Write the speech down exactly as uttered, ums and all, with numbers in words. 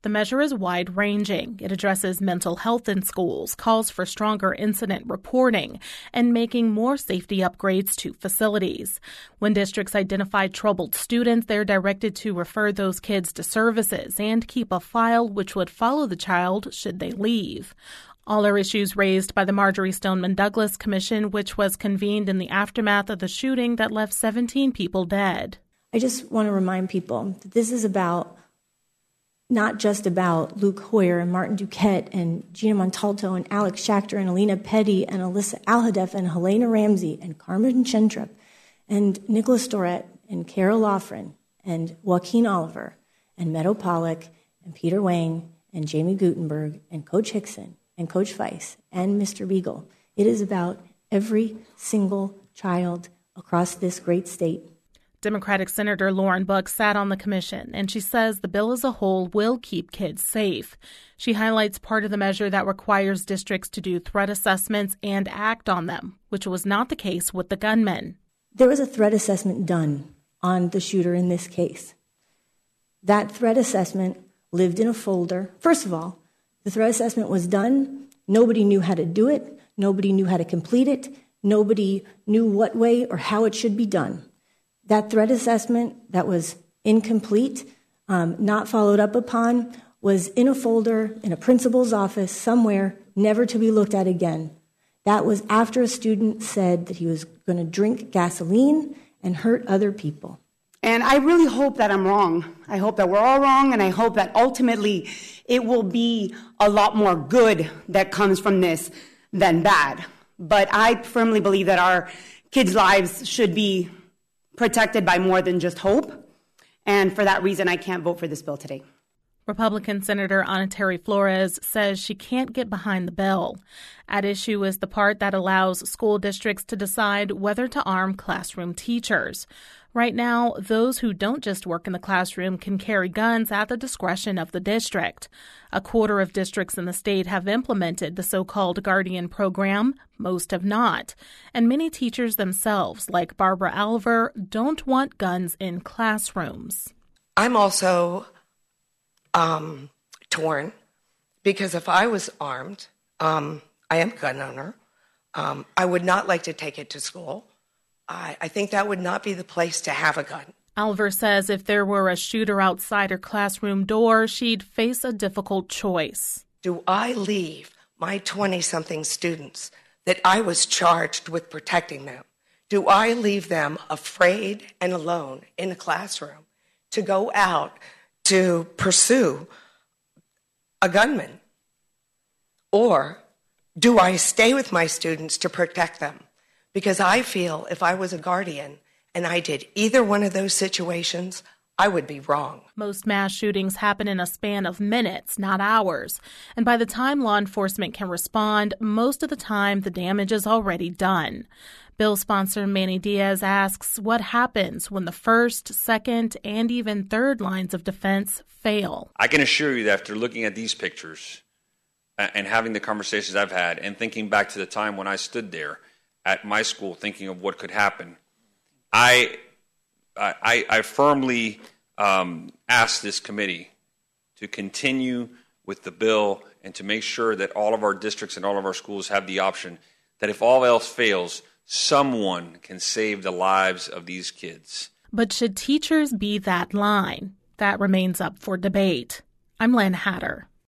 The measure is wide-ranging. It addresses mental health in schools, calls for stronger incident reporting, and making more safety upgrades to facilities. When districts identify troubled students, they're directed to refer those kids to services and keep a file which would follow the child should they leave. All are issues raised by the Marjory Stoneman Douglas Commission, which was convened in the aftermath of the shooting that left seventeen people dead. I just want to remind people that this is about not just about Luke Hoyer and Martin Duquette and Gina Montalto and Alex Schachter and Alina Petty and Alyssa Alhadeff and Helena Ramsey and Carmen Chentrip and Nicholas Dorette and Carol Loughran and Joaquin Oliver and Meadow Pollock and Peter Wang and Jamie Gutenberg and Coach Hickson and Coach Weiss and Mister Beagle. It is about every single child across this great state. Democratic Senator Lauren Buck sat on the commission, and she says the bill as a whole will keep kids safe. She highlights part of the measure that requires districts to do threat assessments and act on them, which was not the case with the gunman. There was a threat assessment done on the shooter in this case. That threat assessment lived in a folder. First of all, the threat assessment was done. Nobody knew how to do it. Nobody knew how to complete it. Nobody knew what way or how it should be done. That threat assessment that was incomplete, um, not followed up upon, was in a folder in a principal's office somewhere, never to be looked at again. That was after a student said that he was going to drink gasoline and hurt other people. And I really hope that I'm wrong. I hope that we're all wrong, and I hope that ultimately it will be a lot more good that comes from this than bad. But I firmly believe that our kids' lives should be protected by more than just hope. And for that reason, I can't vote for this bill today. Republican Senator Ana Terry Flores says she can't get behind the bill. At issue is the part that allows school districts to decide whether to arm classroom teachers. Right now, those who don't just work in the classroom can carry guns at the discretion of the district. A quarter of districts in the state have implemented the so-called Guardian program. Most have not. And many teachers themselves, like Barbara Alver, don't want guns in classrooms. I'm also um, torn because if I was armed, um, I am a gun owner. Um, I would not like to take it to school. I, I think that would not be the place to have a gun. Alver says if there were a shooter outside her classroom door, she'd face a difficult choice. Do I leave my twenty-something students that I was charged with protecting them? Do I leave them afraid and alone in a classroom to go out to pursue a gunman? Or do I stay with my students to protect them? Because I feel if I was a guardian and I did either one of those situations, I would be wrong. Most mass shootings happen in a span of minutes, not hours. And by the time law enforcement can respond, most of the time the damage is already done. Bill sponsor Manny Diaz asks what happens when the first, second, and even third lines of defense fail. I can assure you that after looking at these pictures and having the conversations I've had and thinking back to the time when I stood there at my school thinking of what could happen, I I, I firmly um, ask this committee to continue with the bill and to make sure that all of our districts and all of our schools have the option that if all else fails, someone can save the lives of these kids. But should teachers be that line? That remains up for debate. I'm Len Hatter.